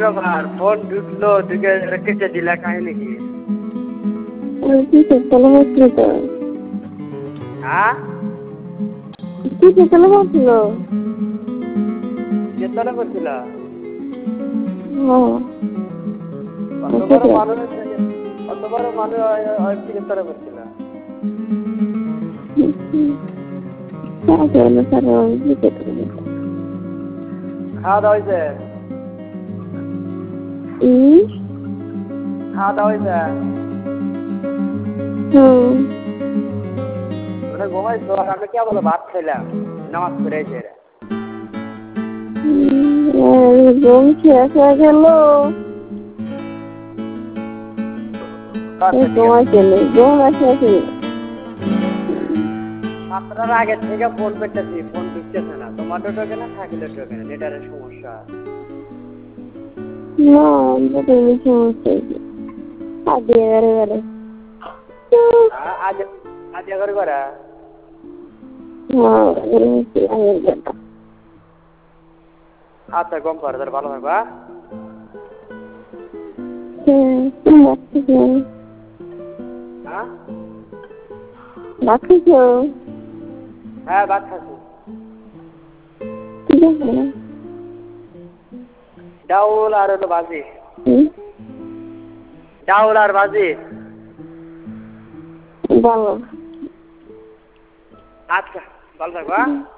ব্যাপার ফোন ঢুকলো ঢুকে কেটে দিলা কাহিনী কি? কিসের তলে বসছিল তো? হ্যাঁ কিসের তলে বসছিল? চেতনা করছিল হ্যাঁ অত বড় মানুষ চেতনা করছিল। খাওয়া দাওয়া হয়েছে? খাওয়া দাওয়া হয়েছে? ওটা ঘুমাইছো আর আমি কে বলো ভাত খাইলাম নামাজ পড়ে এসে ঘুম শেষ হয়ে গেল। সাতটার আগে থেকে ফোন করতেছি ফোন ঢুকতেছে না। তোমারটা ঢোকে না থাকিলে ঢোকে না, নেটারের সমস্যা। আজ এগারো করে আচ্ছা গম পারে তার ভালো থাকবা। হ্যাঁ ভাত খাচ্ছি। ডাউল আর হলো ভাজি। ডাউল আর ভাজি। ভালো। আচ্ছা ভালো থাকবা।